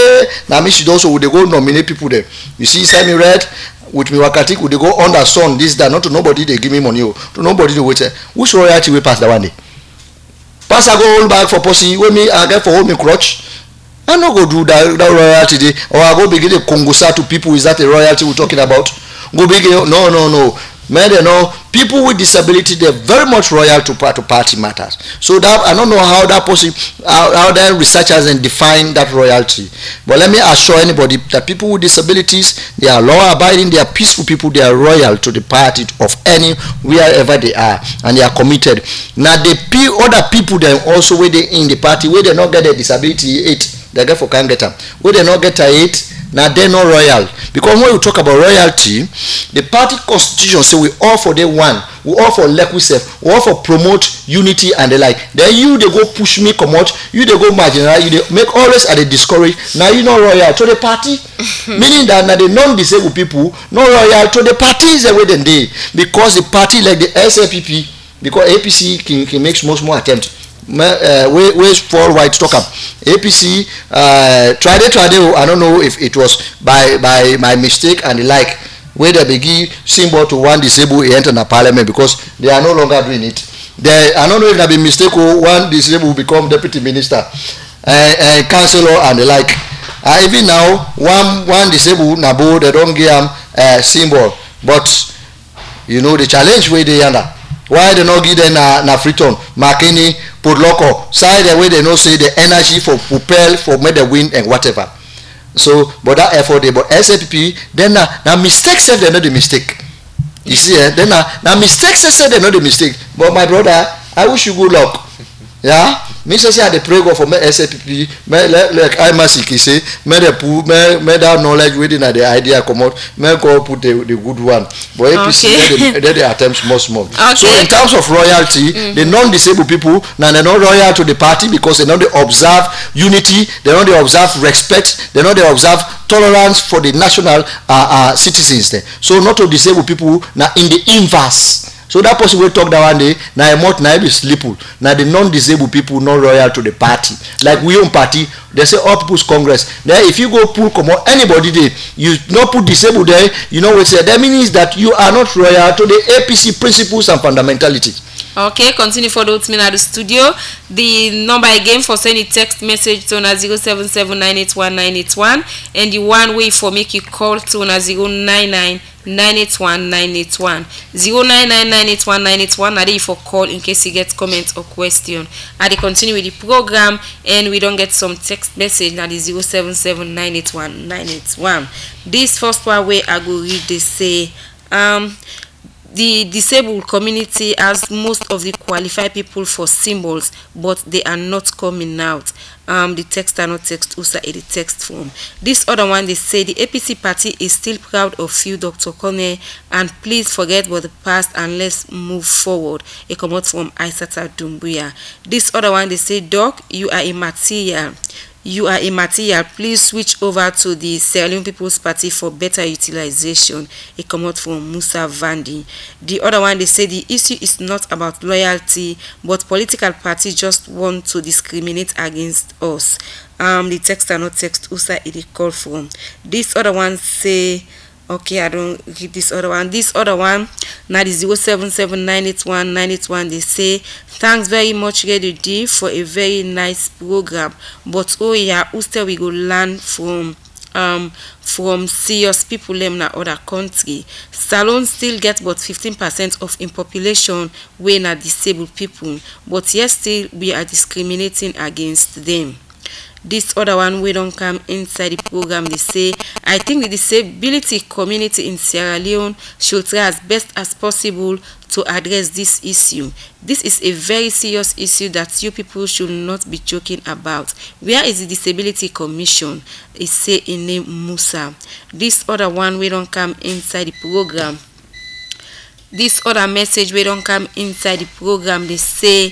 now me she also would they go nominate people there. You see, Sammy Red with me wakatik would they go under sun, this, that, not to nobody they give me money, to nobody they wait. Which royalty we pass that one day? Pass I go hold back for pussy, when me I get for hold me crutch. I not go do that royalty day, or I go begin a Congosa to people. Is that a royalty we're talking about? Go begin, no. Man, you know, people with disability, they're very much royal to party matters. So that I don't know how that how the researchers and define that royalty. But let me assure anybody that people with disabilities, they are law-abiding, they are peaceful people, they are royal to the party of any wherever they are, and they are committed. Now the other people then also where they in the party where they not get a disability they get for can't get them. Where they not get a now they're not royal. Because when we talk about royalty, the party constitution say we all for day one, we all for elect we all for promote unity and the like. Then you they go push me come out, you they go marginalize, you they make always at the discourage. Now you not royal to the party. Meaning that now the non-disabled people not royal to the party is the way they because the party like the SLPP, because APC can make more attempt where fall white talk up APC tried I don't know if it was by my mistake and the like where they begin symbol to one disabled enter the parliament because they are no longer doing it. I don't know if that be mistake or one disabled become deputy minister and councillor and the like. Even now one disabled nabo they don't give them symbol, but you know the challenge where they under. Why they not give them na Freeton, Makeni, Podloko, side the way they know say the energy for propel for make the wind and whatever. So, but that effort, but SAPP, then now mistakes say they're not the mistake. You see, then now mistakes say they're not the mistake. But my brother, I wish you good luck. Yeah, me say I dey pray God for me SAPP, me like I must say, me the put me that knowledge within the idea come out, me go put the good one. But APC they attempt small. Okay. So in terms of royalty, the non-disabled people now they're not royal to the party because they don't observe unity, they don't observe respect, they don't observe tolerance for the national citizens there. So not to disabled people now in the inverse. So that person will talk that one day, now a month now be sleepful. Now the non-disabled people not loyal to the party. Like we own party, they say all people's congress. Then if you go pull come on anybody there, you not put disabled there, you know what say that means that you are not loyal to the APC principles and fundamentalities. Okay, continue for those men at the studio. The number again for sending text message to 077981981 and the one way for make you call to 099 981 099981981 are for call in case you get comment or question. I continue with the program and we don't get some text message now the 077981981. This first one way I go read they say the disabled community has most of the qualified people for symbols, but they are not coming out. The text are not text also in the text form. This other one they say the APC party is still proud of you, Dr. Kone, and please forget what the past and let's move forward. It come out from Aisata Dumbuya. This other one they say, Doc, you are immaterial. Please switch over to the Sierra Leone People's Party for better utilization. It come out from Musa Vandi. The other one they say the issue is not about loyalty, but political parties just want to discriminate against us. The text are not text USA it call from. This other one say okay, I don't read this other one. This other one, now the 077981981, they say, thanks very much, Radio D, for a very nice program. But oh yeah, still we go learn from serious people in other country. Salon still get about 15% of in population when are disabled people, but yes, still we are discriminating against them. This other one we don't come inside the program. They say, I think the disability community in Sierra Leone should try as best as possible to address this issue. This is a very serious issue that you people should not be joking about. Where is the Disability Commission? It say in name Musa. This other one we don't come inside the program. This other message we don't come inside the program. They say,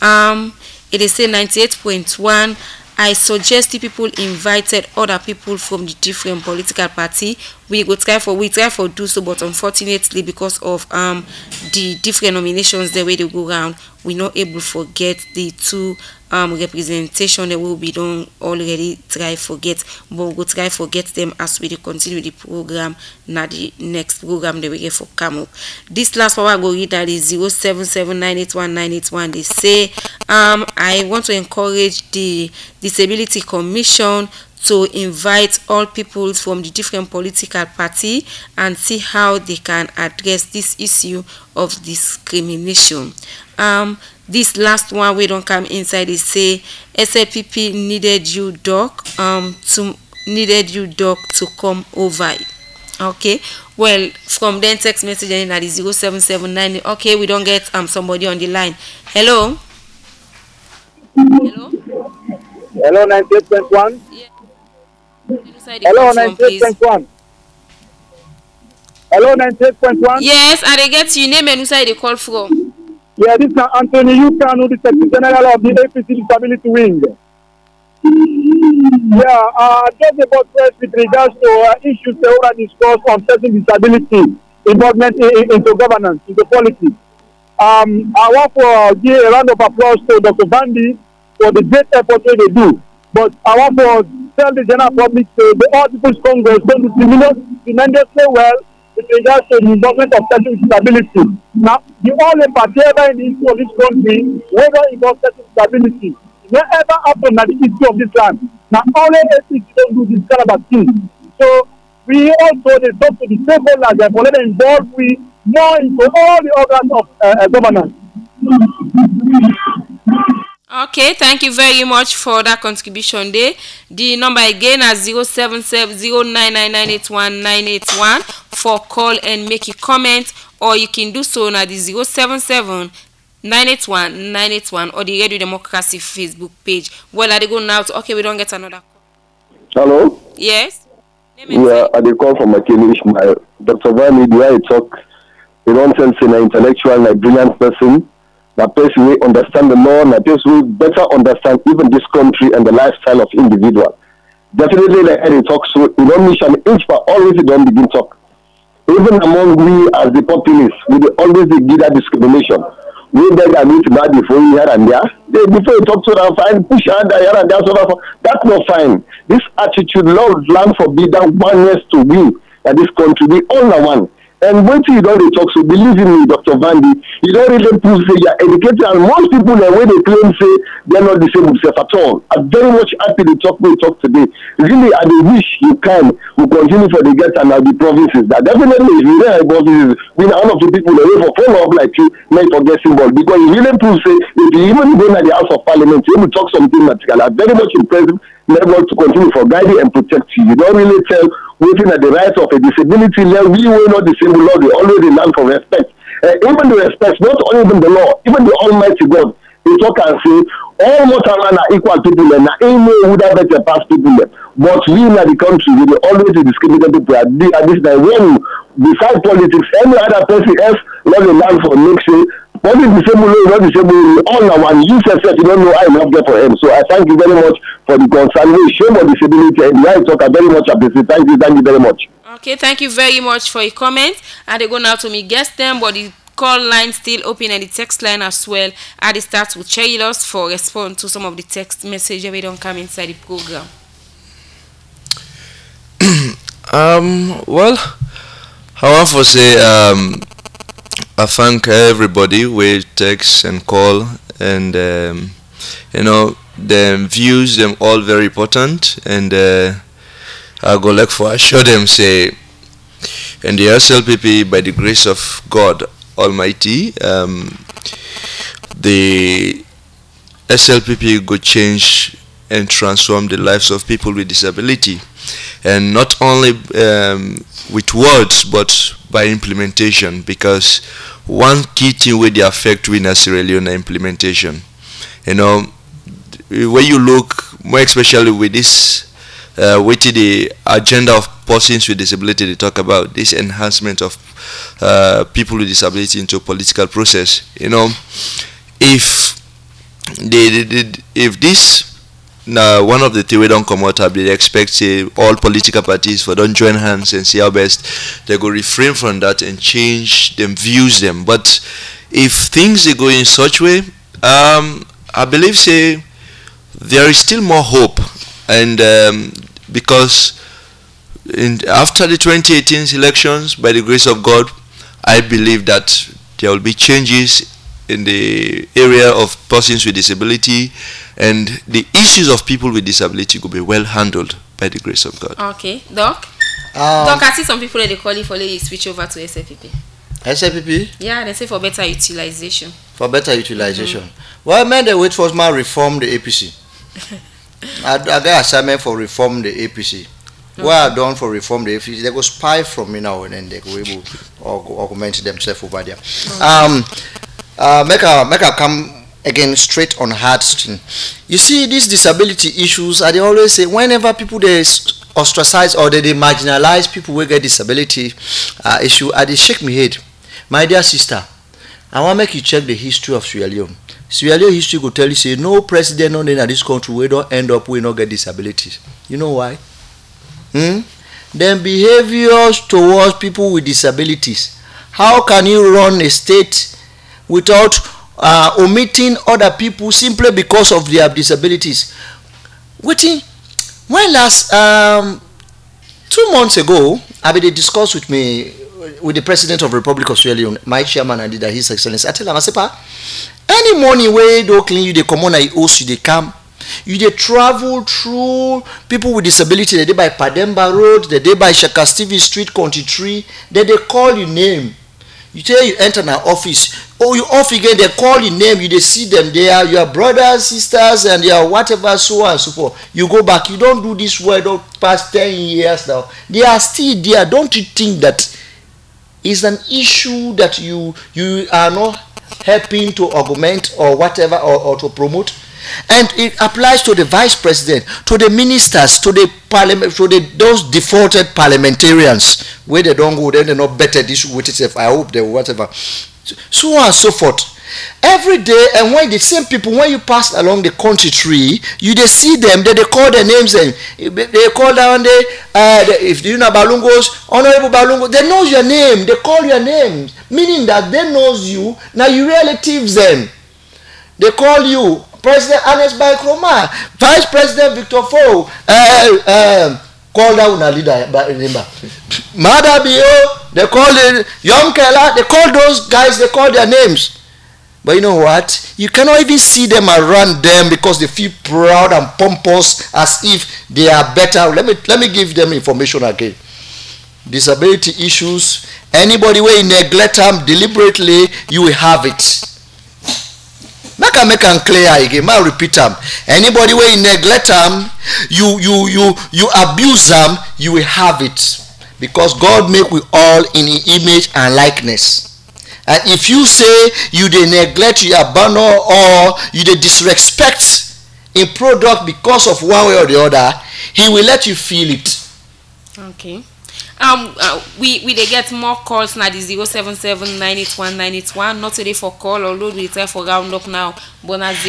it is say 98.1. I suggest the people invited other people from the different political party. We try for do so, but unfortunately because of the different nominations the way they go around, we not able to get the two representation that will be done already try forget, but we go try forget them as we continue the program. Now the next program that we get for come up. This last one I go read that is 077981981. They say I want to encourage the Disability Commission to invite all people from the different political party and see how they can address this issue of discrimination. This last one we don't come inside. They say SAPP needed you, Doc, to come over. Okay, well, from then text message and that is 0779. Okay, we don't get somebody on the line. Hello. Hello, 98.1. Yeah. Hello, 98.1. Hello, 98.1. Yes, and I get your name and who side they call from. Yeah, this is Anthony Yukanu, the Secretary General of the APC Disability Wing. Yeah, just about first with regards to issues that were discussed on certain disability involvement into governance, into politics. I want to give a round of applause to Dr. Vandy for the great effort that they do. But I want to tell the general public, the All People's Congress, don't do tremendously well with regards to the involvement of persons with disability. Now, the only party ever in the history of this country, whether involves persons with disability, never happened in the history of this land. Now, only APC don't do this kind of thing. So, we also they talk to the stakeholders and let them involve we more into all the organs of governance. Okay, thank you very much for that contribution there. The number again is 077-099981-981 for call and make a comment, or you can do so now the 077-981-981 or the Radio Democracy Facebook page. Well, I go now to, okay, we don't get another call. Hello? Yes? Yeah, I call from Makeni Ishmael. Dr. Vani, the way I talk, you don't sense an intellectual, like brilliant person. That person will understand the law, and that person will better understand even this country and the lifestyle of individual. Definitely, like I talk, so you don't miss an inch, but always you don't begin talk. Even among we as the populace, we always give that discrimination. We beg and meet bad before here and there. Before you talk to them, fine, push here and there, so that's not fine. This attitude, Lord, land forbid that oneness to win that this country, we all are one. And when you don't talk, so believe in me, Dr. Vandy, you don't really prove say you're educated, and most people, the way they claim say they're not the same themselves at all. I'm very much happy to talk today. Really, I wish you can we continue for the get and the provinces. That definitely, if you know about this, we know one of the people that wait for follow up like you, may forget symbol. Because you really prove say if you even go to the House of Parliament, you will talk something material. I'm very much impressive. Level to continue for guiding and protect you. You don't really tell waiting at the rights of a disability level. We will not disable law. They always demand for respect. Even the respect, not only even the law, even the Almighty God. They talk and say all Motaran are equal people, and any would have better pass people. But we in the country, we will always discriminate people at this time. When besides politics, any other person else, let the land for next year. What is disabled, not disabled, all now one use yourself, you don't know I enough there for him. So I thank you very much for the concern. We show more disability and I talk I very much appreciate. Thank you very much. Okay, thank you very much for your comment. And they go now to me guest them, but the call line still open and the text line as well. At the start with Chailos for respond to some of the text messages we don't come inside the program. Well, I want to say I thank everybody who text and call, and you know, the views them all very important, and I go like for assure them say, and the SLPP by the grace of God Almighty, the SLPP go change and transform the lives of people with disability, and not only with words but by implementation, because one key thing where they affect we in Sierra Leone implementation. You know, when you look more especially with this with the agenda of persons with disability, they talk about this enhancement of people with disability into political process. You know, if this now one of the things we don't come out of, they expect say all political parties for don't join hands and see how best they go refrain from that and change them views them. But if things they go in such way, I believe say there is still more hope, and because after the 2018 elections, by the grace of God, I believe that there will be changes in the area of persons with disability, and the issues of people with disability will be well handled by the grace of God. Okay, Doc. Doc, I see some people that they call you for you switch over to SLPP. SLPP? Yeah, they say for better utilization. For better utilization. Well, man, they wait for my reform the APC. I got assignment for reform the APC. What I've done for reform the APC, they go spy from me now and then they go able to augment themselves over there. Make a come again straight on hard string. You see, these disability issues, I always say whenever people they ostracize or they marginalize people who get disability issue, they shake me head. My dear sister, I want to make you check the history of Sierra Leone. Sierra Leone history will tell you say no president on in this country we don't end up we not get disabilities. You know why? Then behaviors towards people with disabilities. How can you run a state without omitting other people simply because of their disabilities. When last 2 months ago, I mean, they discussed with me, with the President of the Republic of Sierra Leone, my chairman and leader, His Excellency. I tell him, I say, Pa, any morning where they clean you, they come on, I host you, they come. You they travel through people with disability. They by Pademba Road, they by Shaka Stevie Street, County Tree. They call your name. You tell you enter an office. Oh, you off again. They call your name. You they see them there. Your brothers, sisters, and your whatever, so on and so forth. You go back. You don't do this word past 10 years now. They are still there. Don't you think that is an issue that you are not helping to augment or whatever or to promote? And it applies to the vice president, to the ministers, to the parliament, to those defaulted parliamentarians where they don't go, then they're not better this with itself. I hope they whatever, so on and so forth. Every day, and when the same people, when you pass along the country tree, you they see them, they call their names, and they call down if you know Balungos, Honorable Balungo, they know your name, they call your name, meaning that they knows you. Now you relatives them, they call you. President Ernest Bai Kroma, Vice President Victor Fo, call down a leader, Mada Bio, they call it Yom Kela, they call those guys, they call their names. But you know what? You cannot even see them around them because they feel proud and pompous as if they are better. Let me give them information again. Disability issues, anybody where you neglect them deliberately, you will have it. Make them clear again. I repeat them. Anybody where you neglect them, you abuse them, you will have it. Because God make we all in His image and likeness. And if you say you dey neglect, you abandon, or you dey disrespect a product because of one way or the other, He will let you feel it. Okay. We they get more calls now. The 077-981-981. Not today for call, although we try for round up now. But now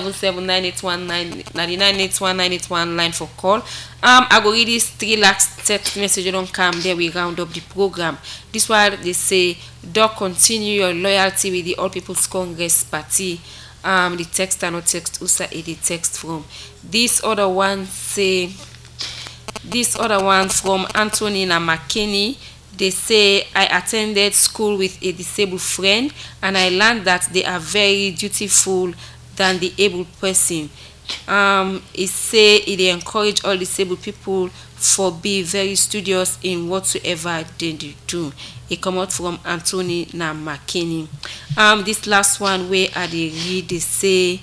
077-981-981 line for call. I go read this 3 last text message. You don't come there. We round up the program. This one they say, "Doc, continue your loyalty with the All People's Congress Party." The text and not text USA the text from. This other one say. This other one from Antonina McKinney. They say, "I attended school with a disabled friend and I learned that they are very dutiful than the able person. It say they encourage all disabled people for be very studious in whatsoever they do." It come out from Antonina McKinney. This last one where I they read they say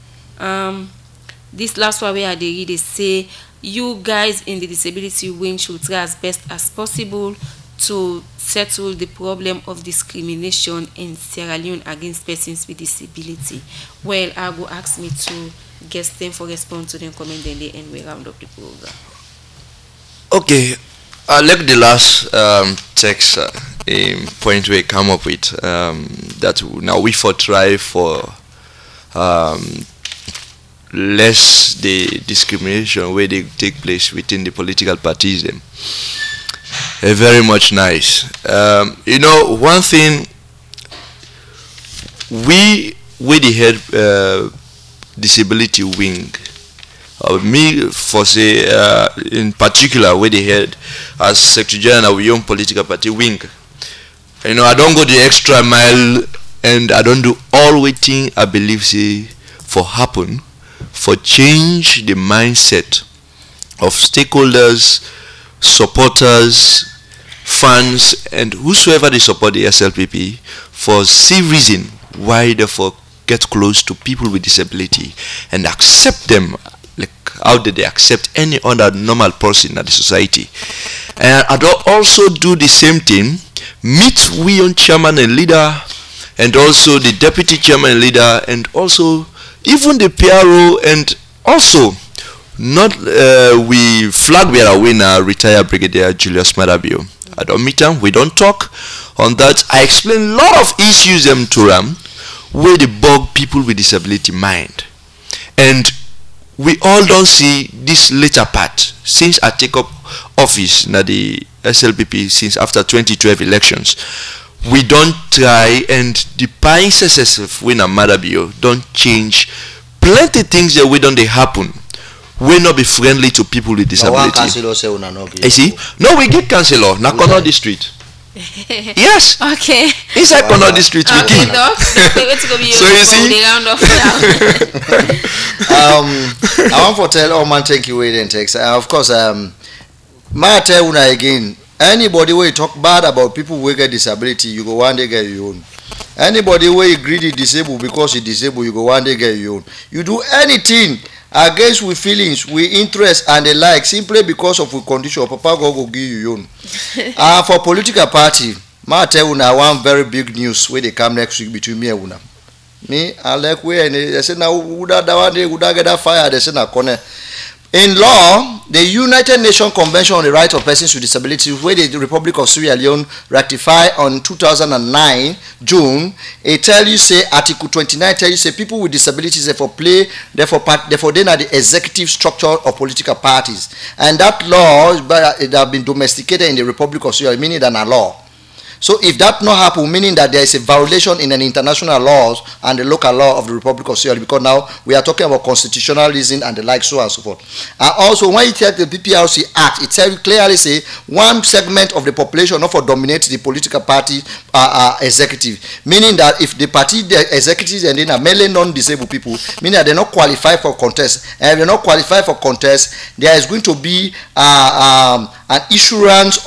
you guys in the disability wing should try as best as possible to settle the problem of discrimination in Sierra Leone against persons with disability. Well, I will ask me to guest them for response to them comment then they end we round up the program. Okay, I like the last text point we come up with that now we for try for less the discrimination where they take place within the political parties. Very much nice. You know, one thing we the head disability wing, me for say in particular where the head as Secretary General of Young Political Party wing. You know, I don't go the extra mile and I don't do all waiting I believe say for happen for change the mindset of stakeholders, supporters, fans, and whosoever they support the SLPP for see reason why they for get close to people with disability and accept them like how did they accept any other normal person in the society. And I don't also do the same thing, meet we on chairman and leader and also the deputy chairman and leader and also even the PRO and also not we flag bearer winner retired Brigadier Julius Madabio. I don't meet him, we don't talk on that. I explain a lot of issues them to them where they bug people with disability mind. And we all don't see this later part since I take up office in the SLPP since after 2012 elections. we don't try, and the pints SSF when a matter don't change plenty things that we don't they happen. We not be friendly to people with disability. You see? No, we get councillor. Na Kono district. Yes. Okay. Inside Kono district we give. So you see. I want to tell all man thank you waiting takes. Of course, my tell una again. Anybody where you talk bad about people with a disability, you go one day get your own. Anybody where you greedy disabled because you disabled, you go one day get your own. You do anything against with feelings, with interest and the like, simply because of a condition, Papa go give you your own. For political party, I tell you now one very big news where they come next week between me and una. Me, I like where they say now would get that fire, they say now corner. In law, the United Nations Convention on the Rights of Persons with Disabilities, where the Republic of Sierra Leone ratified on 2009 June, it tell you say Article 29 tell you say people with disabilities therefore they are the executive structure of political parties, and that law it have been domesticated in the Republic of Sierra Leone, meaning than a law. So if that not happen, meaning that there is a violation in an international laws and the local law of the Republic of Sierra Leone, because now we are talking about constitutionalism and the like, so and so forth. And also when you take the PPRC Act, it tells you clearly say one segment of the population not for dominate the political party executive, meaning that if the party the executives and then are mainly non-disabled people, meaning that they not qualify for contest, and if they not qualify for contest, there is going to be an issuance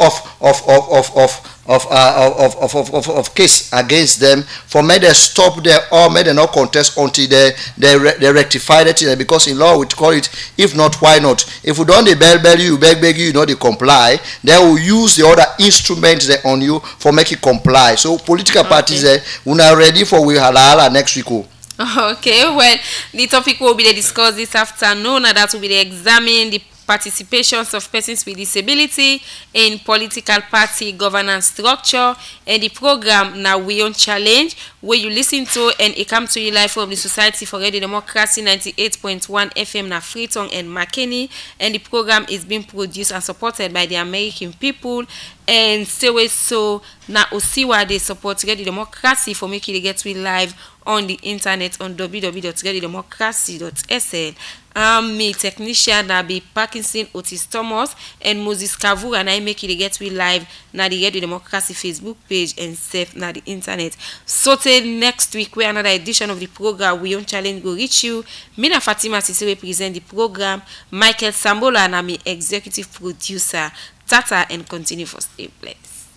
of case against them for may they stop there or may they not contest until they rectify it, because in law we call it if not why not. If we don't they beg you know they comply, they will use the other instruments there on you for make it comply. So political parties we are ready for we halala next week. Okay, well, the topic will be discussed this afternoon, and that will be examine the participations of persons with disability in political party governance structure, and the program now We On Challenge, where you listen to and it comes to you live from the Society for Radio Democracy 98.1 FM na Freetown and Makeni, and the program is being produced and supported by the American people, and so na Osiwa they support Radio Democracy for making it get we live on the internet on www.radiodemocracy.sl. Me technician na be Parkinson Otis Thomas and Moses Kavura, and I make it get we live na the Radio Democracy Facebook page and safe na the internet. So till next week where another edition of the program We On Challenge go reach you. Me na Fatima Sisi represent the program. Michael Sambola na me executive producer. Tata and continue for stay blessed.